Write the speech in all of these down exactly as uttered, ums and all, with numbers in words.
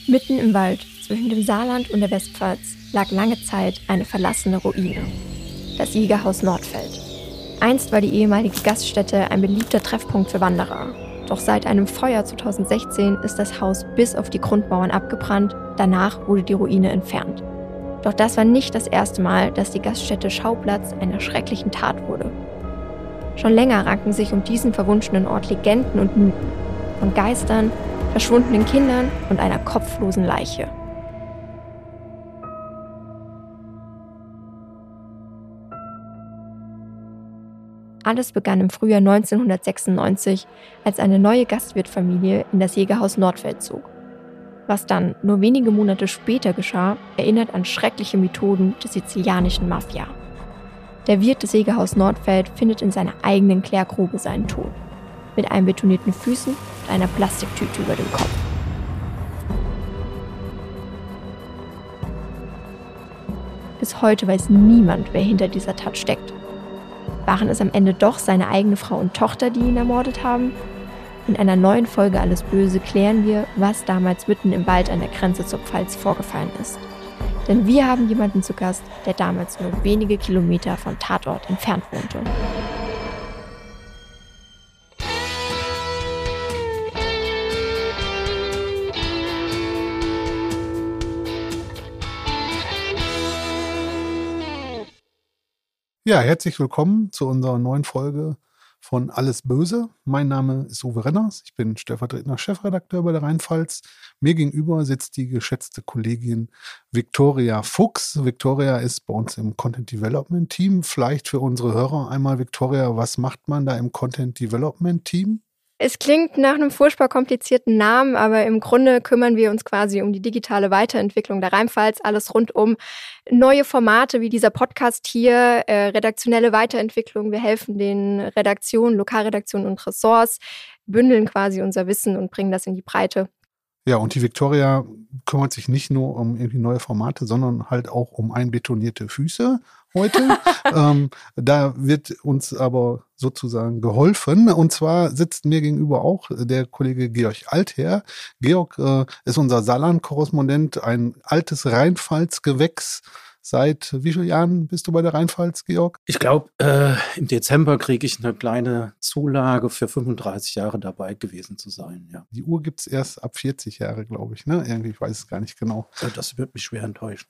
Mitten im Wald zwischen dem Saarland und der Westpfalz lag lange Zeit eine verlassene Ruine. Das Jägerhaus Nordfeld. Einst war die ehemalige Gaststätte ein beliebter Treffpunkt für Wanderer. Doch seit einem Feuer zweitausendsechzehn ist das Haus bis auf die Grundmauern abgebrannt, danach wurde die Ruine entfernt. Doch das war nicht das erste Mal, dass die Gaststätte Schauplatz einer schrecklichen Tat wurde. Schon länger ranken sich um diesen verwunschenen Ort Legenden und Mythen. Von Geistern, verschwundenen Kindern und einer kopflosen Leiche. Alles begann im Frühjahr neunzehnhundertsechsundneunzig, als eine neue Gastwirtfamilie in das Jägerhaus Nordfeld zog. Was dann nur wenige Monate später geschah, erinnert an schreckliche Methoden der sizilianischen Mafia. Der Wirt des Jägerhaus Nordfeld findet in seiner eigenen Klärgrube seinen Tod. Mit einbetonierten Füßen und einer Plastiktüte über dem Kopf. Bis heute weiß niemand, wer hinter dieser Tat steckt. Waren es am Ende doch seine eigene Frau und Tochter, die ihn ermordet haben? In einer neuen Folge Alles Böse klären wir, was damals mitten im Wald an der Grenze zur Pfalz vorgefallen ist. Denn wir haben jemanden zu Gast, der damals nur wenige Kilometer vom Tatort entfernt wohnte. Ja, herzlich willkommen zu unserer neuen Folge von Alles Böse. Mein Name ist Uwe Renners, ich bin stellvertretender Chefredakteur bei der Rheinpfalz. Mir gegenüber sitzt die geschätzte Kollegin Viktoria Fuchs. Viktoria ist bei uns im Content Development Team. Vielleicht für unsere Hörer einmal, Viktoria, was macht man da im Content Development Team? Es klingt nach einem furchtbar komplizierten Namen, aber im Grunde kümmern wir uns quasi um die digitale Weiterentwicklung der Rheinpfalz. Alles rund um neue Formate wie dieser Podcast hier, äh, redaktionelle Weiterentwicklung. Wir helfen den Redaktionen, Lokalredaktionen und Ressorts, bündeln quasi unser Wissen und bringen das in die Breite. Ja, und die Viktoria kümmert sich nicht nur um irgendwie neue Formate, sondern halt auch um einbetonierte Füße heute. ähm, da wird uns aber sozusagen geholfen. Und zwar sitzt mir gegenüber auch der Kollege Georg Altherr. Georg äh, ist unser Saarland-Korrespondent, ein altes Rheinpfalz-Gewächs. Seit wie vielen Jahren bist du bei der Rheinpfalz, Georg? Ich glaube, äh, im Dezember kriege ich eine kleine Zulage für fünfunddreißig Jahre dabei gewesen zu sein. Ja. Die Uhr gibt es erst ab vierzig Jahre, glaube ich. Ne? Irgendwie, ich weiß es gar nicht genau. Das wird mich schwer enttäuschen.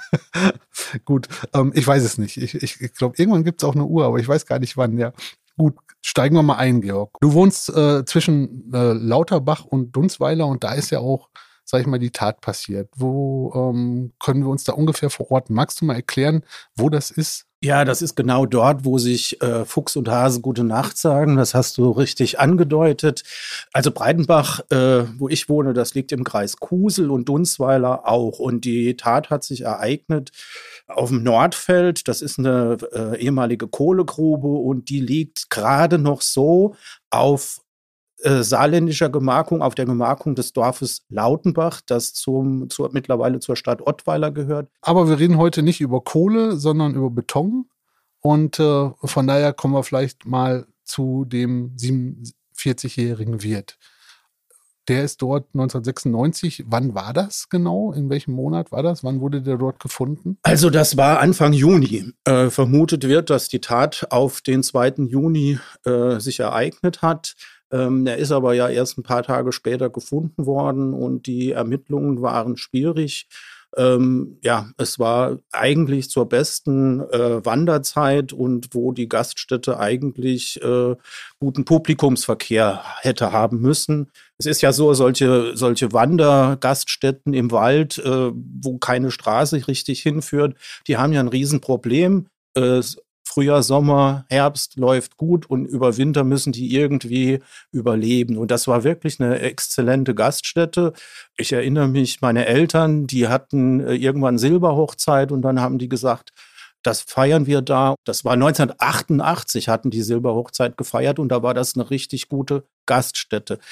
Gut, ähm, ich weiß es nicht. Ich, ich, ich glaube, irgendwann gibt es auch eine Uhr, aber ich weiß gar nicht wann. Ja. Gut, steigen wir mal ein, Georg. Du wohnst äh, zwischen äh, Lauterbach und Dunsweiler und da ist ja auch, sag ich mal, die Tat passiert. Wo ähm, können wir uns da ungefähr verorten? Magst du mal erklären, wo das ist? Ja, das ist genau dort, wo sich äh, Fuchs und Hase gute Nacht sagen. Das hast du richtig angedeutet. Also Breitenbach, äh, wo ich wohne, das liegt im Kreis Kusel und Dunsweiler auch. Und die Tat hat sich ereignet auf dem Nordfeld. Das ist eine äh, ehemalige Kohlegrube und die liegt gerade noch so auf Äh, saarländischer Gemarkung, auf der Gemarkung des Dorfes Lautenbach, das zum, zur, mittlerweile zur Stadt Ottweiler gehört. Aber wir reden heute nicht über Kohle, sondern über Beton. Und äh, von daher kommen wir vielleicht mal zu dem siebenundvierzigjährigen Wirt. Der ist dort neunzehnhundertsechsundneunzig. Wann war das genau? In welchem Monat war das? Wann wurde der dort gefunden? Also das war Anfang Juni. Äh, vermutet wird, dass die Tat auf den zweiten Juni äh, sich ereignet hat. Ähm, er ist aber ja erst ein paar Tage später gefunden worden und die Ermittlungen waren schwierig. Ähm, ja, es war eigentlich zur besten äh, Wanderzeit und wo die Gaststätte eigentlich äh, guten Publikumsverkehr hätte haben müssen. Es ist ja so, solche, solche Wandergaststätten im Wald, äh, wo keine Straße richtig hinführt, die haben ja ein Riesenproblem. Äh, Frühjahr, Sommer, Herbst läuft gut und über Winter müssen die irgendwie überleben. Und das war wirklich eine exzellente Gaststätte. Ich erinnere mich, meine Eltern, die hatten irgendwann Silberhochzeit und dann haben die gesagt, das feiern wir da. Das war neunzehnhundertachtundachtzig, hatten die Silberhochzeit gefeiert und da war das eine richtig gute Gaststätte.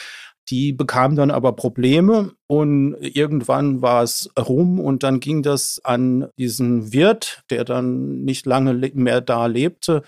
Die bekamen dann aber Probleme und irgendwann war es rum und dann ging das an diesen Wirt, der dann nicht lange mehr da lebte.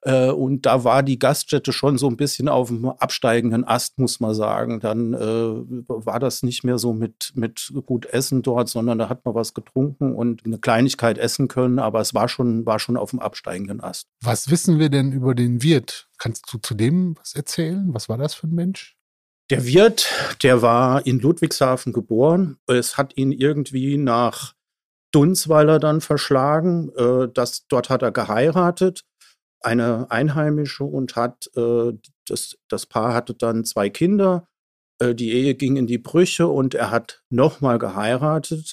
Und da war die Gaststätte schon so ein bisschen auf dem absteigenden Ast, muss man sagen. Dann äh, war das nicht mehr so mit, mit gut Essen dort, sondern da hat man was getrunken und eine Kleinigkeit essen können, aber es war schon, war schon auf dem absteigenden Ast. Was wissen wir denn über den Wirt? Kannst du zu dem was erzählen? Was war das für ein Mensch? Der Wirt, der war in Ludwigshafen geboren. Es hat ihn irgendwie nach Dunsweiler dann verschlagen. Äh, das, dort hat er geheiratet, eine Einheimische, und hat äh, das, das Paar hatte dann zwei Kinder. Äh, die Ehe ging in die Brüche und er hat nochmal geheiratet.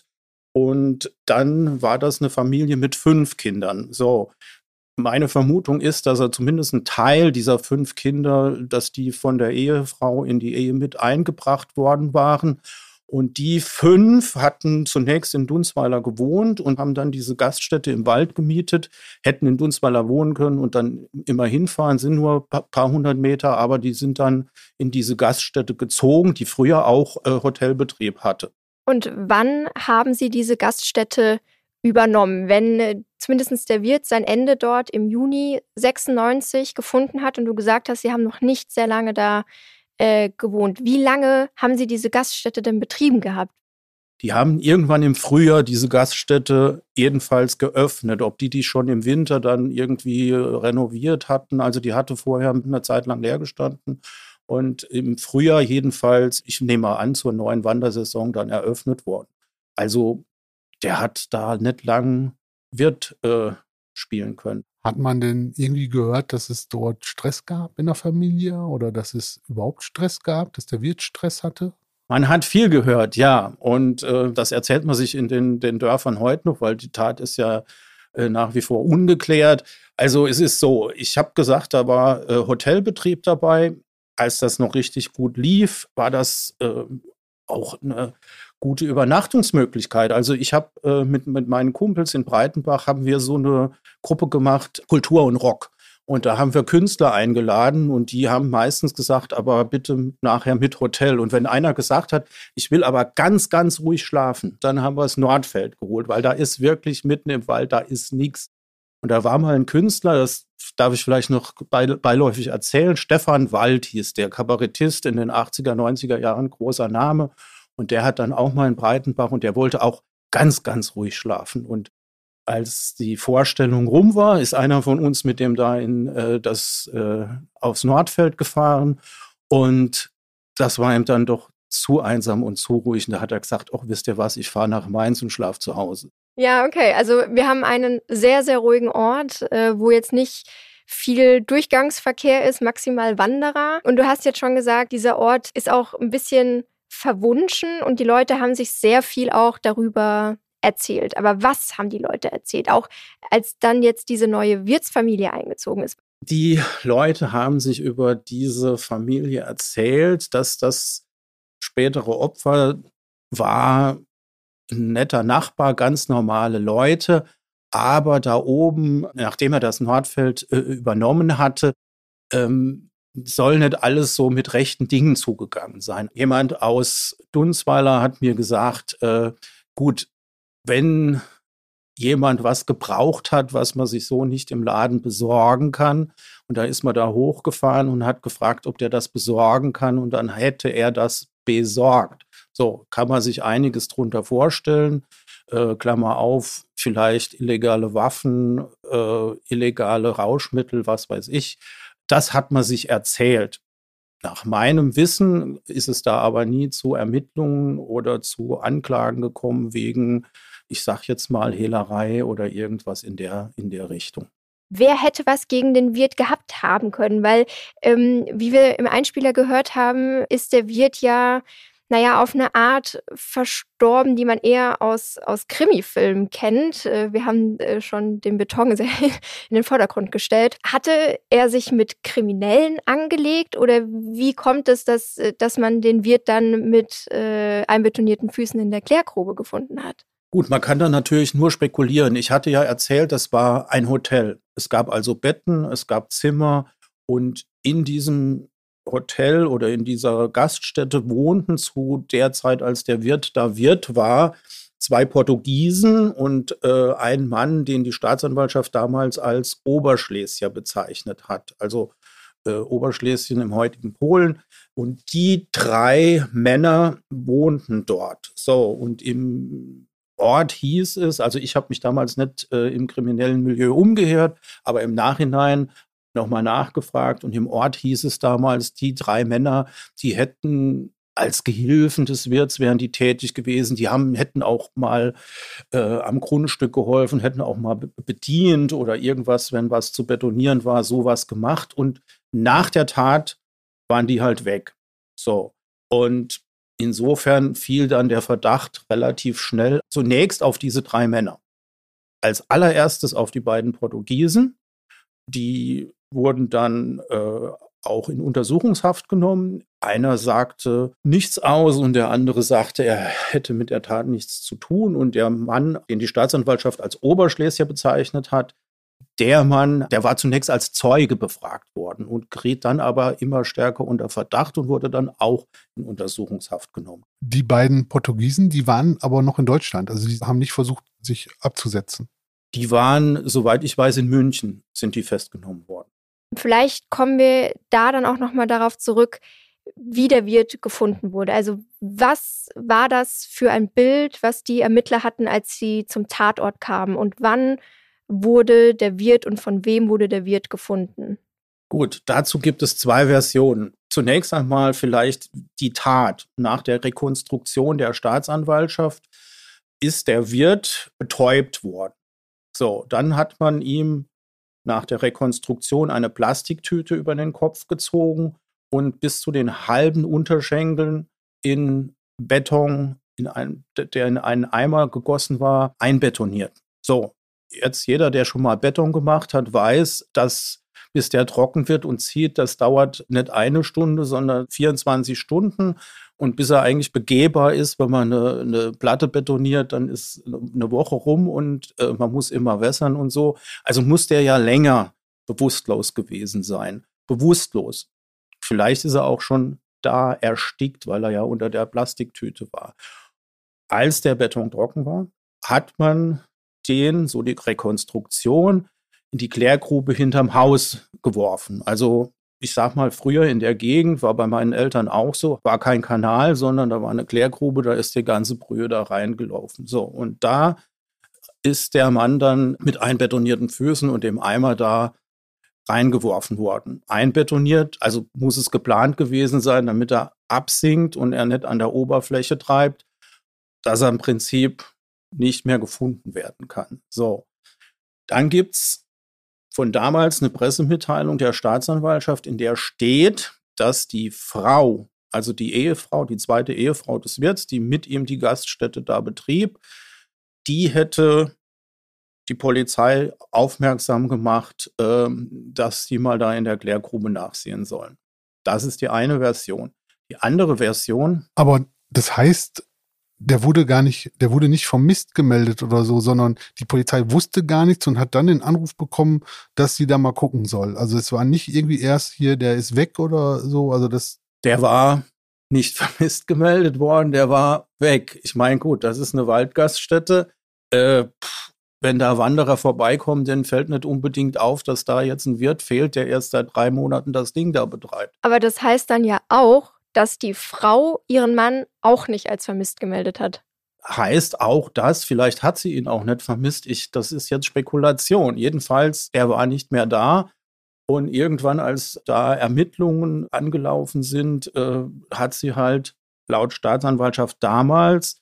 Und dann war das eine Familie mit fünf Kindern. So. Meine Vermutung ist, dass er zumindest einen Teil dieser fünf Kinder, dass die von der Ehefrau in die Ehe mit eingebracht worden waren. Und die fünf hatten zunächst in Dunsweiler gewohnt und haben dann diese Gaststätte im Wald gemietet, hätten in Dunsweiler wohnen können und dann immer hinfahren, sind nur ein paar hundert Meter, aber die sind dann in diese Gaststätte gezogen, die früher auch äh, Hotelbetrieb hatte. Und wann haben Sie diese Gaststätte übernommen, wenn äh, zumindest der Wirt sein Ende dort im Juni sechsundneunzig gefunden hat und du gesagt hast, Sie haben noch nicht sehr lange da äh, gewohnt. Wie lange haben Sie diese Gaststätte denn betrieben gehabt? Die haben irgendwann im Frühjahr diese Gaststätte jedenfalls geöffnet. Ob die die schon im Winter dann irgendwie renoviert hatten, also die hatte vorher eine Zeit lang leer gestanden. Und im Frühjahr jedenfalls, ich nehme mal an, zur neuen Wandersaison dann eröffnet worden. Also der hat da nicht lang Wirt äh, spielen können. Hat man denn irgendwie gehört, dass es dort Stress gab in der Familie oder dass es überhaupt Stress gab, dass der Wirt Stress hatte? Man hat viel gehört, ja. Und äh, das erzählt man sich in den, den Dörfern heute noch, weil die Tat ist ja äh, nach wie vor ungeklärt. Also es ist so, ich habe gesagt, da war äh, Hotelbetrieb dabei. Als das noch richtig gut lief, war das äh, auch eine gute Übernachtungsmöglichkeit. Also ich habe äh, mit, mit meinen Kumpels in Breitenbach haben wir so eine Gruppe gemacht, Kultur und Rock. Und da haben wir Künstler eingeladen und die haben meistens gesagt, aber bitte nachher mit Hotel. Und wenn einer gesagt hat, ich will aber ganz, ganz ruhig schlafen, dann haben wir das Nordfeld geholt, weil da ist wirklich mitten im Wald, da ist nichts. Und da war mal ein Künstler, das darf ich vielleicht noch beiläufig erzählen, Stefan Wald hieß der, Kabarettist in den achtziger, neunziger Jahren, großer Name. Und der hat dann auch mal in Breitenbach und der wollte auch ganz, ganz ruhig schlafen. Und als die Vorstellung rum war, ist einer von uns mit dem da in äh, das äh, aufs Nordfeld gefahren. Und das war ihm dann doch zu einsam und zu ruhig. Und da hat er gesagt, ach, wisst ihr was, ich fahre nach Mainz und schlafe zu Hause. Ja, okay. Also wir haben einen sehr, sehr ruhigen Ort, äh, wo jetzt nicht viel Durchgangsverkehr ist, maximal Wanderer. Und du hast jetzt schon gesagt, dieser Ort ist auch ein bisschen verwunschen und die Leute haben sich sehr viel auch darüber erzählt. Aber was haben die Leute erzählt? Auch als dann jetzt diese neue Wirtsfamilie eingezogen ist. Die Leute haben sich über diese Familie erzählt, dass das spätere Opfer war ein netter Nachbar, ganz normale Leute. Aber da oben, nachdem er das Nordfeld äh, übernommen hatte, ähm, soll nicht alles so mit rechten Dingen zugegangen sein. Jemand aus Dunsweiler hat mir gesagt, äh, gut, wenn jemand was gebraucht hat, was man sich so nicht im Laden besorgen kann, und da ist man da hochgefahren und hat gefragt, ob der das besorgen kann, und dann hätte er das besorgt. So kann man sich einiges drunter vorstellen. Äh, Klammer auf, vielleicht illegale Waffen, äh, illegale Rauschmittel, was weiß ich. Das hat man sich erzählt. Nach meinem Wissen ist es da aber nie zu Ermittlungen oder zu Anklagen gekommen wegen, ich sag jetzt mal, Hehlerei oder irgendwas in der, in der Richtung. Wer hätte was gegen den Wirt gehabt haben können? Weil, ähm, wie wir im Einspieler gehört haben, ist der Wirt ja, naja, auf eine Art verstorben, die man eher aus, aus Krimi-Filmen kennt. Wir haben schon den Beton sehr in den Vordergrund gestellt. Hatte er sich mit Kriminellen angelegt oder wie kommt es, dass, dass man den Wirt dann mit äh, einbetonierten Füßen in der Klärgrube gefunden hat? Gut, man kann da natürlich nur spekulieren. Ich hatte ja erzählt, das war ein Hotel. Es gab also Betten, es gab Zimmer und in diesem Hotel oder in dieser Gaststätte wohnten zu der Zeit, als der Wirt da Wirt war, zwei Portugiesen und äh, ein Mann, den die Staatsanwaltschaft damals als Oberschlesier bezeichnet hat. Also äh, Oberschlesien im heutigen Polen. Und die drei Männer wohnten dort. So, und im Ort hieß es, also ich habe mich damals nicht äh, im kriminellen Milieu umgehört, aber im Nachhinein nochmal nachgefragt und im Ort hieß es damals, die drei Männer, die hätten als Gehilfen des Wirts wären die tätig gewesen, die haben, hätten auch mal äh, am Grundstück geholfen, hätten auch mal bedient oder irgendwas, wenn was zu betonieren war, sowas gemacht und nach der Tat waren die halt weg. So, und insofern fiel dann der Verdacht relativ schnell zunächst auf diese drei Männer. Als allererstes auf die beiden Portugiesen, die wurden dann äh, auch in Untersuchungshaft genommen. Einer sagte nichts aus und der andere sagte, er hätte mit der Tat nichts zu tun. Und der Mann, den die Staatsanwaltschaft als Oberschlesier bezeichnet hat, der Mann, der war zunächst als Zeuge befragt worden und geriet dann aber immer stärker unter Verdacht und wurde dann auch in Untersuchungshaft genommen. Die beiden Portugiesen, die waren aber noch in Deutschland. Also die haben nicht versucht, sich abzusetzen. Die waren, soweit ich weiß, in München sind die festgenommen worden. Vielleicht kommen wir da dann auch nochmal darauf zurück, wie der Wirt gefunden wurde. Also was war das für ein Bild, was die Ermittler hatten, als sie zum Tatort kamen? Und wann wurde der Wirt und von wem wurde der Wirt gefunden? Gut, dazu gibt es zwei Versionen. Zunächst einmal vielleicht die Tat. Nach der Rekonstruktion der Staatsanwaltschaft ist der Wirt betäubt worden. So, dann hat man ihm nach der Rekonstruktion eine Plastiktüte über den Kopf gezogen und bis zu den halben Unterschenkeln in Beton, in ein, der in einen Eimer gegossen war, einbetoniert. So, jetzt jeder, der schon mal Beton gemacht hat, weiß, dass bis der trocken wird und zieht, das dauert nicht eine Stunde, sondern vierundzwanzig Stunden. Und bis er eigentlich begehbar ist, wenn man eine, eine Platte betoniert, dann ist eine Woche rum und äh, man muss immer wässern und so. Also muss der ja länger bewusstlos gewesen sein. Bewusstlos. Vielleicht ist er auch schon da erstickt, weil er ja unter der Plastiktüte war. Als der Beton trocken war, hat man den, so die Rekonstruktion, in die Klärgrube hinterm Haus geworfen. Also ich sag mal, früher in der Gegend, war bei meinen Eltern auch so, war kein Kanal, sondern da war eine Klärgrube, da ist die ganze Brühe da reingelaufen. So, und da ist der Mann dann mit einbetonierten Füßen und dem Eimer da reingeworfen worden. Einbetoniert, also muss es geplant gewesen sein, damit er absinkt und er nicht an der Oberfläche treibt, dass er im Prinzip nicht mehr gefunden werden kann. So, dann gibt's von damals eine Pressemitteilung der Staatsanwaltschaft, in der steht, dass die Frau, also die Ehefrau, die zweite Ehefrau des Wirts, die mit ihm die Gaststätte da betrieb, die hätte die Polizei aufmerksam gemacht, ähm, dass sie mal da in der Klärgrube nachsehen sollen. Das ist die eine Version. Die andere Version. Aber das heißt, der wurde gar nicht, der wurde nicht vermisst gemeldet oder so, sondern die Polizei wusste gar nichts und hat dann den Anruf bekommen, dass sie da mal gucken soll. Also es war nicht irgendwie erst hier, der ist weg oder so. Also das. Der war nicht vermisst gemeldet worden, der war weg. Ich meine, gut, das ist eine Waldgaststätte. Äh, pff, wenn da Wanderer vorbeikommen, dann fällt nicht unbedingt auf, dass da jetzt ein Wirt fehlt, der erst seit drei Monaten das Ding da betreibt. Aber das heißt dann ja auch, dass die Frau ihren Mann auch nicht als vermisst gemeldet hat. Heißt auch das, vielleicht hat sie ihn auch nicht vermisst. Ich, das ist jetzt Spekulation. Jedenfalls, er war nicht mehr da. Und irgendwann, als da Ermittlungen angelaufen sind, äh, hat sie halt laut Staatsanwaltschaft damals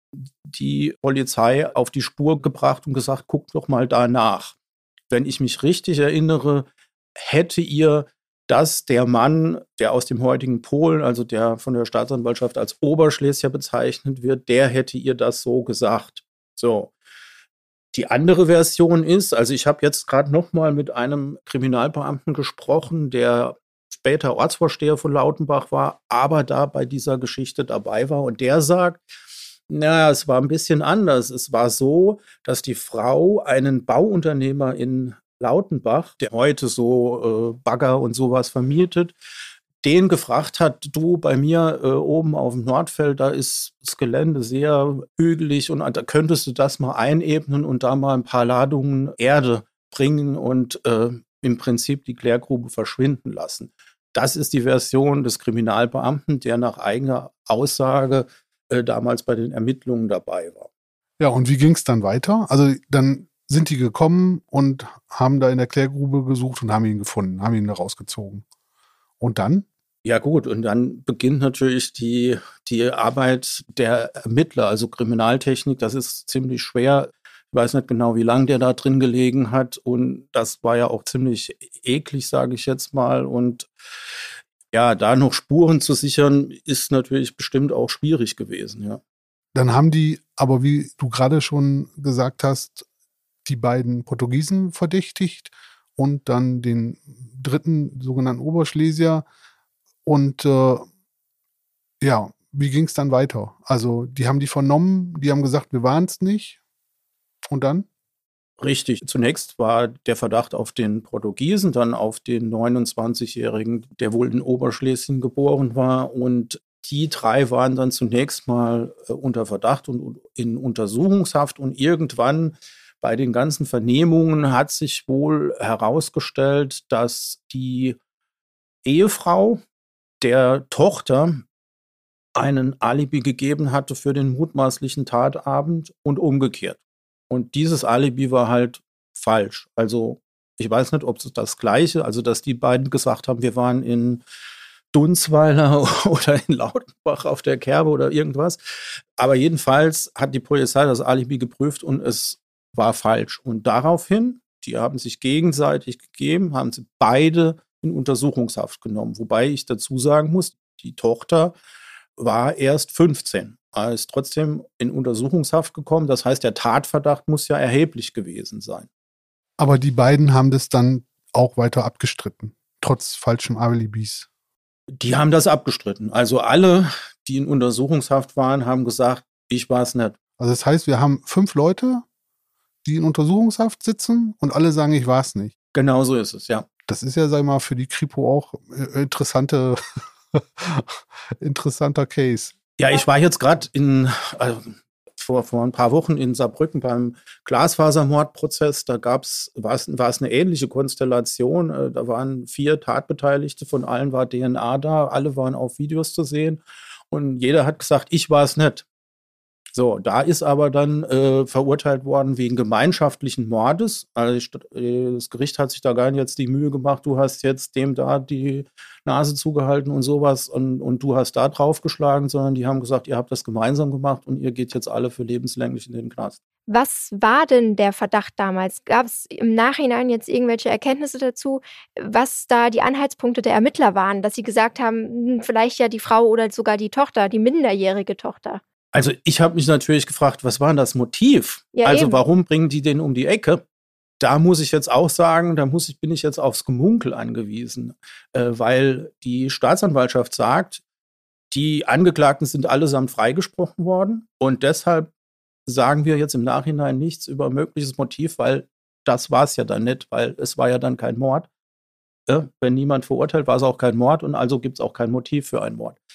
die Polizei auf die Spur gebracht und gesagt, guck doch mal da nach. Wenn ich mich richtig erinnere, hätte ihr dass der Mann, der aus dem heutigen Polen, also der von der Staatsanwaltschaft als Oberschlesier bezeichnet wird, der hätte ihr das so gesagt. So. Die andere Version ist, also ich habe jetzt gerade noch mal mit einem Kriminalbeamten gesprochen, der später Ortsvorsteher von Lautenbach war, aber da bei dieser Geschichte dabei war und der sagt, naja, es war ein bisschen anders. Es war so, dass die Frau einen Bauunternehmer in Lautenbach, der heute so äh, Bagger und sowas vermietet, den gefragt hat, du, bei mir äh, oben auf dem Nordfeld, da ist das Gelände sehr hügelig und da könntest du das mal einebnen und da mal ein paar Ladungen Erde bringen und äh, im Prinzip die Klärgrube verschwinden lassen. Das ist die Version des Kriminalbeamten, der nach eigener Aussage äh, damals bei den Ermittlungen dabei war. Ja, und wie ging es dann weiter? Also dann sind die gekommen und haben da in der Klärgrube gesucht und haben ihn gefunden, haben ihn da rausgezogen. Und dann? Ja gut, und dann beginnt natürlich die, die Arbeit der Ermittler, also Kriminaltechnik. Das ist ziemlich schwer. Ich weiß nicht genau, wie lange der da drin gelegen hat. Und das war ja auch ziemlich eklig, sage ich jetzt mal. Und ja, da noch Spuren zu sichern, ist natürlich bestimmt auch schwierig gewesen, ja. Dann haben die, aber wie du gerade schon gesagt hast, die beiden Portugiesen verdächtigt und dann den dritten sogenannten Oberschlesier. Und äh, ja, wie ging es dann weiter? Also die haben die vernommen, die haben gesagt, wir waren es nicht. Und dann? Richtig. Zunächst war der Verdacht auf den Portugiesen, dann auf den neunundzwanzigjährigen, der wohl in Oberschlesien geboren war. Und die drei waren dann zunächst mal äh, unter Verdacht und in Untersuchungshaft. Und irgendwann bei den ganzen Vernehmungen hat sich wohl herausgestellt, dass die Ehefrau der Tochter einen Alibi gegeben hatte für den mutmaßlichen Tatabend und umgekehrt. Und dieses Alibi war halt falsch. Also ich weiß nicht, ob es das Gleiche, also dass die beiden gesagt haben, wir waren in Dunsweiler oder in Lautenbach auf der Kerbe oder irgendwas. Aber jedenfalls hat die Polizei das Alibi geprüft und es war falsch. Und daraufhin, die haben sich gegenseitig gegeben, haben sie beide in Untersuchungshaft genommen. Wobei ich dazu sagen muss, die Tochter war erst fünfzehn. Er ist trotzdem in Untersuchungshaft gekommen. Das heißt, der Tatverdacht muss ja erheblich gewesen sein. Aber die beiden haben das dann auch weiter abgestritten, trotz falschem Alibis. Die haben das abgestritten. Also alle, die in Untersuchungshaft waren, haben gesagt, ich war es nicht. Also das heißt, wir haben fünf Leute, die in Untersuchungshaft sitzen und alle sagen, ich war es nicht. Genau so ist es, ja. Das ist ja, sag ich mal, für die Kripo auch äh, interessante, interessanter Case. Ja, ich war jetzt gerade in also vor, vor ein paar Wochen in Saarbrücken beim Glasfasermordprozess. Da gab's, war es war es eine ähnliche Konstellation. Da waren vier Tatbeteiligte, von allen war D N A da, alle waren auf Videos zu sehen und jeder hat gesagt, ich war es nicht. So, da ist aber dann äh, verurteilt worden wegen gemeinschaftlichen Mordes. Also das Gericht hat sich da gar nicht jetzt die Mühe gemacht, du hast jetzt dem da die Nase zugehalten und sowas und, und du hast da draufgeschlagen, sondern die haben gesagt, ihr habt das gemeinsam gemacht und ihr geht jetzt alle für lebenslänglich in den Knast. Was war denn der Verdacht damals? Gab es im Nachhinein jetzt irgendwelche Erkenntnisse dazu, was da die Anhaltspunkte der Ermittler waren, dass sie gesagt haben, vielleicht ja die Frau oder sogar die Tochter, die minderjährige Tochter? Also ich habe mich natürlich gefragt, was war denn das Motiv? Ja, also eben. Warum bringen die den um die Ecke? Da muss ich jetzt auch sagen, da muss ich, bin ich jetzt aufs Gemunkel angewiesen, äh, weil die Staatsanwaltschaft sagt, die Angeklagten sind allesamt freigesprochen worden und deshalb sagen wir jetzt im Nachhinein nichts über mögliches Motiv, weil das war es ja dann nicht, weil es war ja dann kein Mord. Ja, wenn niemand verurteilt, war es auch kein Mord und also gibt es auch kein Motiv für einen Mord.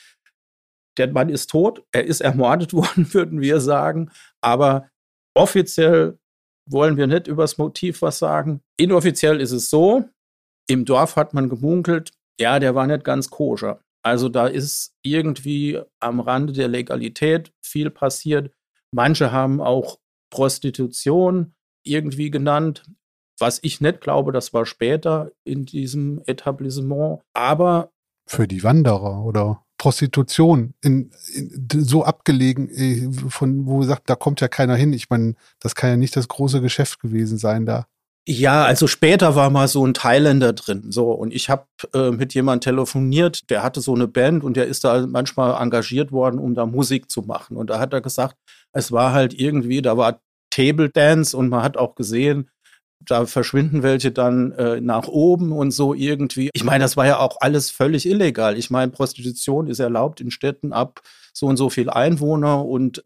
Der Mann ist tot, er ist ermordet worden, würden wir sagen, aber offiziell wollen wir nicht über das Motiv was sagen. Inoffiziell ist es so, im Dorf hat man gemunkelt, ja, der war nicht ganz koscher. Also da ist irgendwie am Rande der Legalität viel passiert. Manche haben auch Prostitution irgendwie genannt, was ich nicht glaube, das war später in diesem Etablissement, aber für die Wanderer oder Prostitution in, in, so abgelegen, von wo sagt, da kommt ja keiner hin. Ich meine, das kann ja nicht das große Geschäft gewesen sein da. Ja, also später war mal so ein Thailänder drin. So, und ich habe äh, mit jemandem telefoniert, der hatte so eine Band und der ist da manchmal engagiert worden, um da Musik zu machen. Und da hat er gesagt, es war halt irgendwie, da war Table Dance und man hat auch gesehen, da verschwinden welche dann äh, nach oben und so irgendwie. Ich meine, das war ja auch alles völlig illegal. Ich meine, Prostitution ist erlaubt in Städten ab so und so viel Einwohner und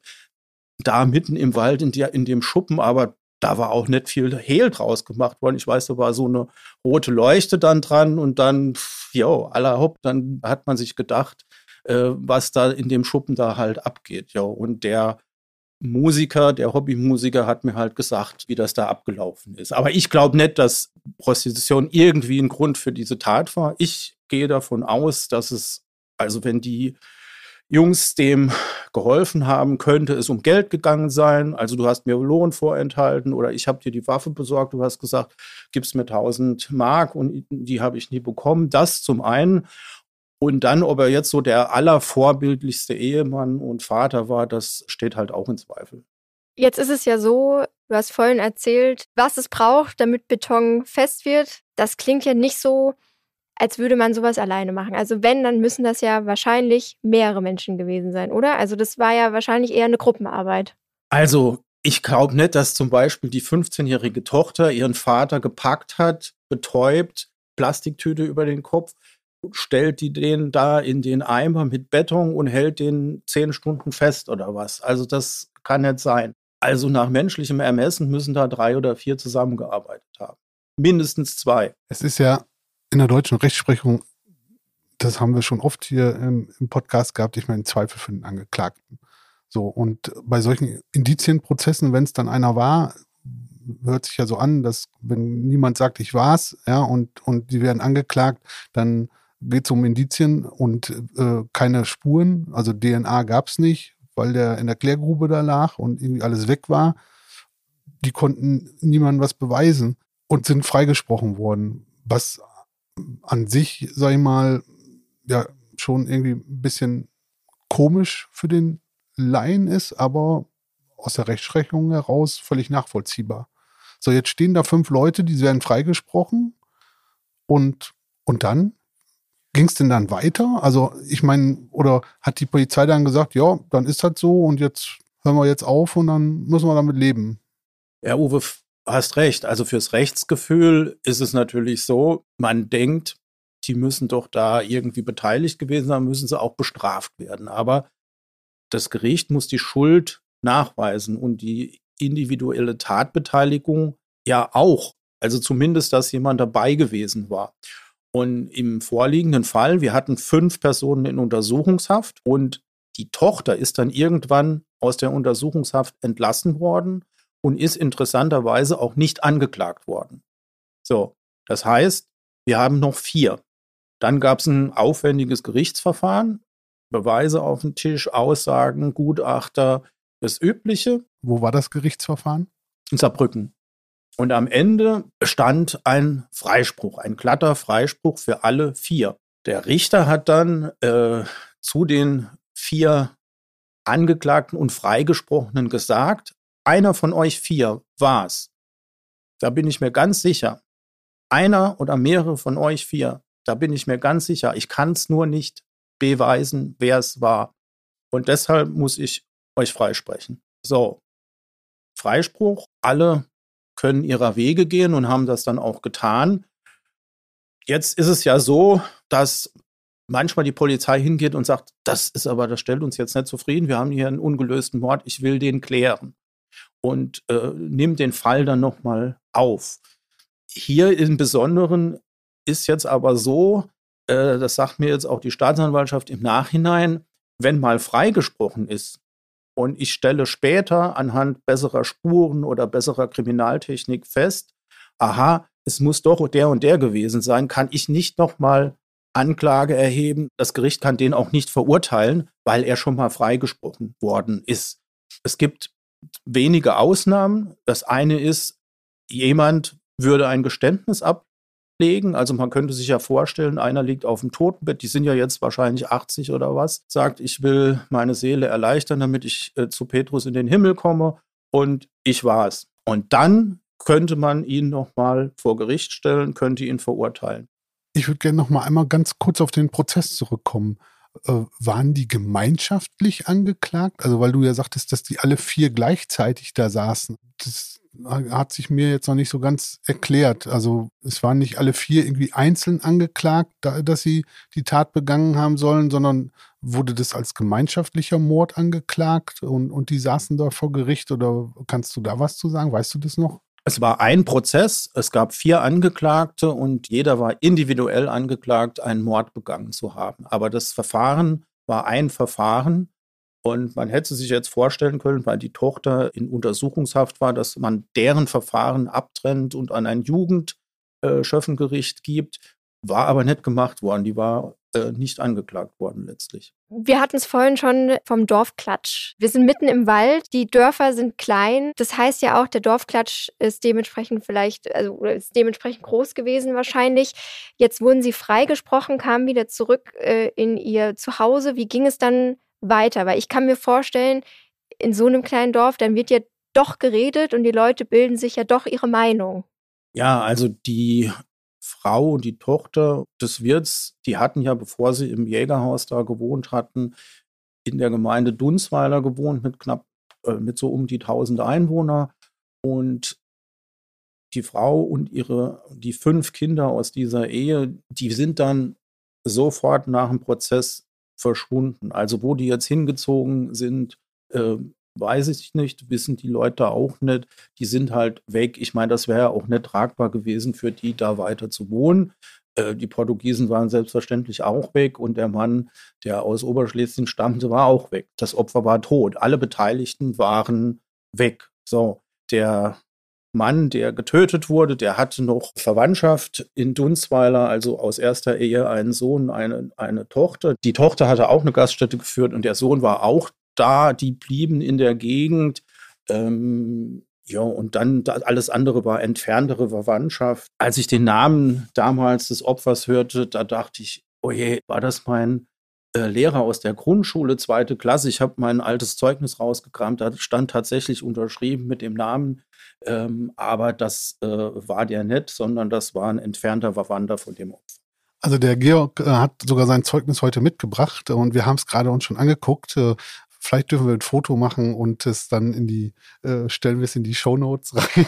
da mitten im Wald in, der, in dem Schuppen, aber da war auch nicht viel Hehl draus gemacht worden. Ich weiß, da war so eine rote Leuchte dann dran und dann, jo, aller Hopp, dann hat man sich gedacht, äh, was da in dem Schuppen da halt abgeht. Jo. Und der Musiker, der Hobbymusiker hat mir halt gesagt, wie das da abgelaufen ist. Aber ich glaube nicht, dass Prostitution irgendwie ein Grund für diese Tat war. Ich gehe davon aus, dass es, also wenn die Jungs dem geholfen haben, könnte es um Geld gegangen sein. Also du hast mir Lohn vorenthalten oder ich habe dir die Waffe besorgt. Du hast gesagt, gibst mir tausend Mark und die habe ich nie bekommen. Das zum einen. Und dann, ob er jetzt so der allervorbildlichste Ehemann und Vater war, das steht halt auch in Zweifel. Jetzt ist es ja so, du hast vorhin erzählt, was es braucht, damit Beton fest wird. Das klingt ja nicht so, als würde man sowas alleine machen. Also wenn, dann müssen das ja wahrscheinlich mehrere Menschen gewesen sein, oder? Also das war ja wahrscheinlich eher eine Gruppenarbeit. Also ich glaube nicht, dass zum Beispiel die fünfzehnjährige Tochter ihren Vater gepackt hat, betäubt, Plastiktüte über den Kopf, stellt die den da in den Eimer mit Beton und hält den zehn Stunden fest oder was. Also das kann nicht sein. Also nach menschlichem Ermessen müssen da drei oder vier zusammengearbeitet haben. Mindestens zwei. Es ist ja in der deutschen Rechtsprechung, das haben wir schon oft hier im, im Podcast gehabt, ich meine, Zweifel für den Angeklagten. So, und bei solchen Indizienprozessen, wenn es dann einer war, hört sich ja so an, dass wenn niemand sagt, ich war's, ja, und, und die werden angeklagt, dann geht es um Indizien und äh, keine Spuren, also D N A gab es nicht, weil der in der Klärgrube da lag und irgendwie alles weg war. Die konnten niemandem was beweisen und sind freigesprochen worden, was an sich, sag ich mal, ja schon irgendwie ein bisschen komisch für den Laien ist, aber aus der Rechtsprechung heraus völlig nachvollziehbar. So, jetzt stehen da fünf Leute, die werden freigesprochen und, und dann? Ging es denn dann weiter? Also ich meine, oder hat die Polizei dann gesagt, ja, dann ist das so und jetzt hören wir jetzt auf und dann müssen wir damit leben? Ja, Uwe, hast recht. Also fürs Rechtsgefühl ist es natürlich so, man denkt, die müssen doch da irgendwie beteiligt gewesen sein, müssen sie auch bestraft werden. Aber das Gericht muss die Schuld nachweisen und die individuelle Tatbeteiligung ja auch. Also zumindest, dass jemand dabei gewesen war. Und im vorliegenden Fall, wir hatten fünf Personen in Untersuchungshaft und die Tochter ist dann irgendwann aus der Untersuchungshaft entlassen worden und ist interessanterweise auch nicht angeklagt worden. So, das heißt, wir haben noch vier. Dann gab es ein aufwendiges Gerichtsverfahren, Beweise auf den Tisch, Aussagen, Gutachter, das Übliche. Wo war das Gerichtsverfahren? In Saarbrücken. Und am Ende stand ein Freispruch, ein glatter Freispruch für alle vier. Der Richter hat dann äh, zu den vier Angeklagten und Freigesprochenen gesagt, einer von euch vier war's. Da bin ich mir ganz sicher. Einer oder mehrere von euch vier, da bin ich mir ganz sicher. Ich kann es nur nicht beweisen, wer es war. Und deshalb muss ich euch freisprechen. So, Freispruch, alle können ihrer Wege gehen und haben das dann auch getan. Jetzt ist es ja so, dass manchmal die Polizei hingeht und sagt, das ist aber, das stellt uns jetzt nicht zufrieden, wir haben hier einen ungelösten Mord, ich will den klären. Und äh, nimmt den Fall dann nochmal auf. Hier im Besonderen ist jetzt aber so, äh, das sagt mir jetzt auch die Staatsanwaltschaft im Nachhinein, wenn mal freigesprochen ist, und ich stelle später anhand besserer Spuren oder besserer Kriminaltechnik fest, aha, es muss doch der und der gewesen sein, kann ich nicht nochmal Anklage erheben. Das Gericht kann den auch nicht verurteilen, weil er schon mal freigesprochen worden ist. Es gibt wenige Ausnahmen. Das eine ist, jemand würde ein Geständnis ablegen. Also man könnte sich ja vorstellen, einer liegt auf dem Totenbett, die sind ja jetzt wahrscheinlich achtzig oder was, sagt, ich will meine Seele erleichtern, damit ich äh, zu Petrus in den Himmel komme und ich war es. Und dann könnte man ihn nochmal vor Gericht stellen, könnte ihn verurteilen. Ich würde gerne noch mal einmal ganz kurz auf den Prozess zurückkommen. Äh, waren die gemeinschaftlich angeklagt? Also weil du ja sagtest, dass die alle vier gleichzeitig da saßen. Das hat sich mir jetzt noch nicht so ganz erklärt. Also es waren nicht alle vier irgendwie einzeln angeklagt, da, dass sie die Tat begangen haben sollen, sondern wurde das als gemeinschaftlicher Mord angeklagt und, und die saßen da vor Gericht, oder kannst du da was zu sagen? Weißt du das noch? Es war ein Prozess, es gab vier Angeklagte und jeder war individuell angeklagt, einen Mord begangen zu haben. Aber das Verfahren war ein Verfahren und man hätte sich jetzt vorstellen können, weil die Tochter in Untersuchungshaft war, dass man deren Verfahren abtrennt und an ein Jugendschöffengericht gibt. War aber nicht gemacht worden, die war äh, nicht angeklagt worden letztlich. Wir hatten es vorhin schon vom Dorfklatsch. Wir sind mitten im Wald, die Dörfer sind klein. Das heißt ja auch, der Dorfklatsch ist dementsprechend vielleicht, also ist dementsprechend groß gewesen wahrscheinlich. Jetzt wurden sie freigesprochen, kamen wieder zurück äh, in ihr Zuhause. Wie ging es dann weiter? Weil ich kann mir vorstellen, in so einem kleinen Dorf, dann wird ja doch geredet und die Leute bilden sich ja doch ihre Meinung. Ja, also die Frau und die Tochter des Wirts, die hatten ja, bevor sie im Jägerhaus da gewohnt hatten, in der Gemeinde Dunsweiler gewohnt mit knapp, äh, mit so um die tausend Einwohner. Und die Frau und ihre, die fünf Kinder aus dieser Ehe, die sind dann sofort nach dem Prozess verschwunden. Also wo die jetzt hingezogen sind, äh, weiß ich nicht, wissen die Leute auch nicht. Die sind halt weg. Ich meine, das wäre ja auch nicht tragbar gewesen für die, da weiter zu wohnen. Äh, die Portugiesen waren selbstverständlich auch weg und der Mann, der aus Oberschlesien stammte, war auch weg. Das Opfer war tot. Alle Beteiligten waren weg. So, der Mann, der getötet wurde, der hatte noch Verwandtschaft in Dunsweiler, also aus erster Ehe einen Sohn, eine, eine Tochter. Die Tochter hatte auch eine Gaststätte geführt und der Sohn war auch da, die blieben in der Gegend. Ähm, ja, und dann da, alles andere war entferntere Verwandtschaft. Als ich den Namen damals des Opfers hörte, da dachte ich, oh je, war das mein äh, Lehrer aus der Grundschule, zweite Klasse? Ich habe mein altes Zeugnis rausgekramt, da stand tatsächlich unterschrieben mit dem Namen. Ähm, aber das äh, war der nicht, sondern das war ein entfernter Verwandter von dem Opfer. Also der Georg äh, hat sogar sein Zeugnis heute mitgebracht und wir haben es gerade uns schon angeguckt. Äh, Vielleicht dürfen wir ein Foto machen und es dann in die, äh, stellen wir es in die Shownotes rein.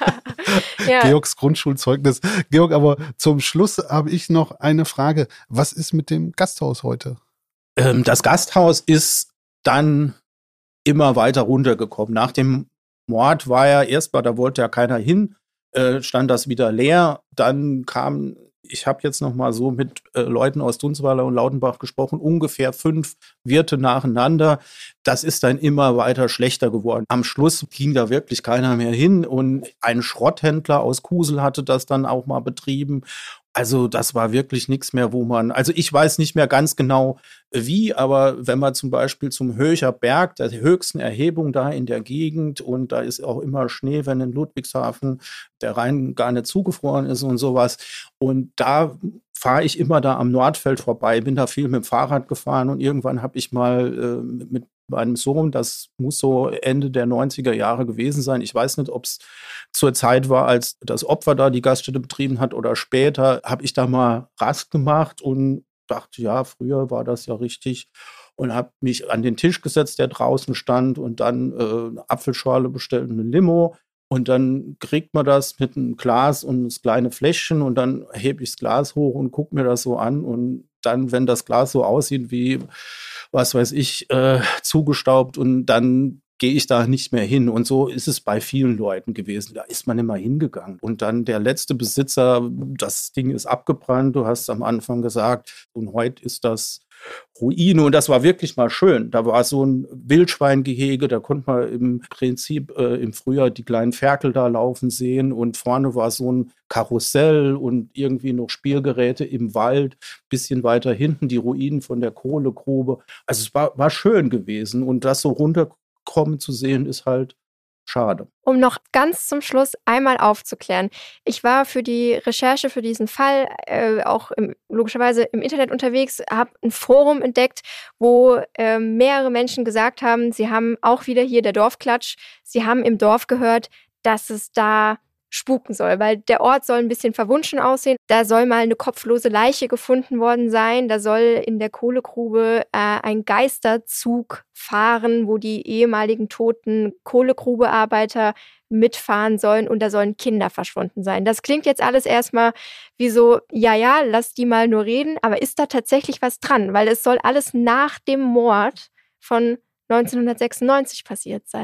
Ja. Georgs Grundschulzeugnis. Georg, aber zum Schluss habe ich noch eine Frage. Was ist mit dem Gasthaus heute? Ähm, das Gasthaus ist dann immer weiter runtergekommen. Nach dem Mord war ja erstmal, da wollte ja keiner hin, äh, stand das wieder leer. Dann kam, ich habe jetzt noch mal so mit äh, Leuten aus Dunsweiler und Lautenbach gesprochen, ungefähr fünf Wirte nacheinander. Das ist dann immer weiter schlechter geworden. Am Schluss ging da wirklich keiner mehr hin und ein Schrotthändler aus Kusel hatte das dann auch mal betrieben. Also das war wirklich nichts mehr, wo man, also ich weiß nicht mehr ganz genau wie, aber wenn man zum Beispiel zum Höcher Berg, der höchsten Erhebung da in der Gegend, und da ist auch immer Schnee, wenn in Ludwigshafen der Rhein gar nicht zugefroren ist und sowas, und da fahre ich immer da am Nordfeld vorbei, bin da viel mit dem Fahrrad gefahren und irgendwann habe ich mal äh, mit meinem Sohn, das muss so Ende der neunziger Jahre gewesen sein. Ich weiß nicht, ob es zur Zeit war, als das Opfer da die Gaststätte betrieben hat oder später, habe ich da mal Rast gemacht und dachte, ja, früher war das ja richtig, und habe mich an den Tisch gesetzt, der draußen stand, und dann äh, eine Apfelschorle bestellt und eine Limo. Und dann kriegt man das mit einem Glas und das kleine Fläschchen und dann hebe ich das Glas hoch und gucke mir das so an. Und dann, wenn das Glas so aussieht wie, was weiß ich, äh, zugestaubt, und dann gehe ich da nicht mehr hin. Und so ist es bei vielen Leuten gewesen. Da ist man immer hingegangen. Und dann der letzte Besitzer, das Ding ist abgebrannt, du hast am Anfang gesagt, und heute ist das Ruine, und das war wirklich mal schön. Da war so ein Wildschweingehege, da konnte man im Prinzip äh, im Frühjahr die kleinen Ferkel da laufen sehen, und vorne war so ein Karussell und irgendwie noch Spielgeräte im Wald, bisschen weiter hinten die Ruinen von der Kohlegrube. Also es war, war schön gewesen, und das so runterkommen zu sehen, ist halt schade. Um noch ganz zum Schluss einmal aufzuklären. Ich war für die Recherche für diesen Fall äh, auch im, logischerweise im Internet unterwegs, habe ein Forum entdeckt, wo äh, mehrere Menschen gesagt haben, sie haben auch wieder hier der Dorfklatsch, sie haben im Dorf gehört, dass es da spuken soll, weil der Ort soll ein bisschen verwunschen aussehen. Da soll mal eine kopflose Leiche gefunden worden sein. Da soll in der Kohlegrube äh, ein Geisterzug fahren, wo die ehemaligen toten Kohlegrubearbeiter mitfahren sollen, und da sollen Kinder verschwunden sein. Das klingt jetzt alles erstmal wie so, ja, ja, lass die mal nur reden, aber ist da tatsächlich was dran? Weil es soll alles nach dem Mord von neunzehnhundertsechsundneunzig passiert sein.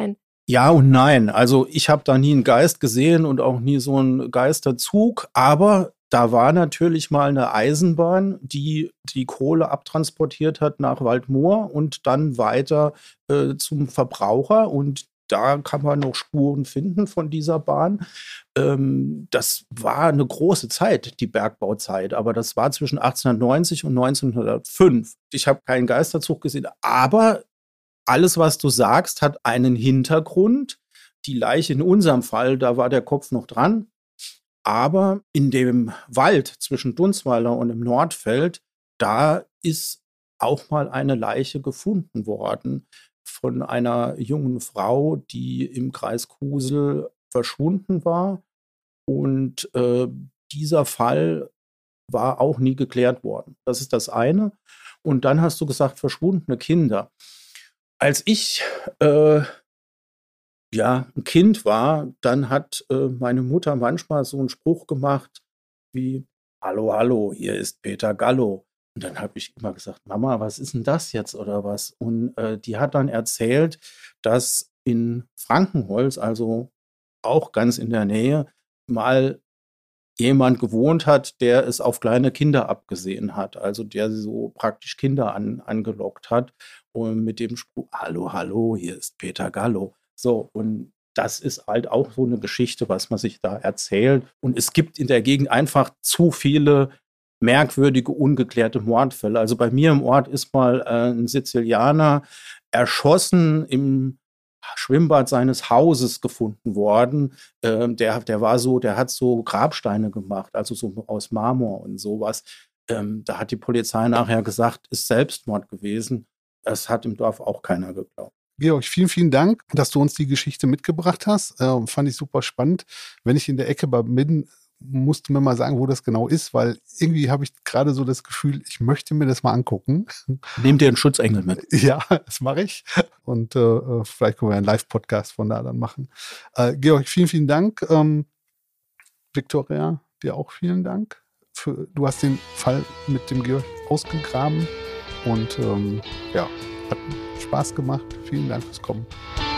Ja und nein. Also ich habe da nie einen Geist gesehen und auch nie so einen Geisterzug, aber da war natürlich mal eine Eisenbahn, die die Kohle abtransportiert hat nach Waldmoor und dann weiter äh, zum Verbraucher. Und da kann man noch Spuren finden von dieser Bahn. Ähm, das war eine große Zeit, die Bergbauzeit, aber das war zwischen achtzehnhundertneunzig und neunzehnhundertfünf. Ich habe keinen Geisterzug gesehen, aber alles, was du sagst, hat einen Hintergrund. Die Leiche in unserem Fall, da war der Kopf noch dran. Aber in dem Wald zwischen Dunzweiler und dem Nordfeld, da ist auch mal eine Leiche gefunden worden von einer jungen Frau, die im Kreis Kusel verschwunden war. Und äh, dieser Fall war auch nie geklärt worden. Das ist das eine. Und dann hast du gesagt, verschwundene Kinder. Als ich äh, ja, ein Kind war, dann hat äh, meine Mutter manchmal so einen Spruch gemacht wie, hallo, hallo, hier ist Peter Gallo. Und dann habe ich immer gesagt, Mama, was ist denn das jetzt oder was? Und äh, die hat dann erzählt, dass in Frankenholz, also auch ganz in der Nähe, mal jemand gewohnt hat, der es auf kleine Kinder abgesehen hat, also der so praktisch Kinder an, angelockt hat und mit dem Spruch, hallo, hallo, hier ist Peter Gallo. So, und das ist halt auch so eine Geschichte, was man sich da erzählt. Und es gibt in der Gegend einfach zu viele merkwürdige, ungeklärte Mordfälle. Also bei mir im Ort ist mal äh, ein Sizilianer erschossen im Schwimmbad seines Hauses gefunden worden. Ähm, der, der war so, der hat so Grabsteine gemacht, also so aus Marmor und sowas. Ähm, da hat die Polizei nachher gesagt, ist Selbstmord gewesen. Das hat im Dorf auch keiner geglaubt. Georg, vielen, vielen Dank, dass du uns die Geschichte mitgebracht hast. Äh, fand ich super spannend. Wenn ich in der Ecke bin, musst du mir mal sagen, wo das genau ist, weil irgendwie habe ich gerade so das Gefühl, ich möchte mir das mal angucken. Nimm dir einen Schutzengel mit. Ja, das mache ich. Und äh, vielleicht können wir einen Live-Podcast von da dann machen. Äh, Georg, vielen, vielen Dank. Ähm, Victoria, dir auch vielen Dank. Für, du hast den Fall mit dem Georg ausgegraben und ähm, ja, hat Spaß gemacht. Vielen Dank fürs Kommen.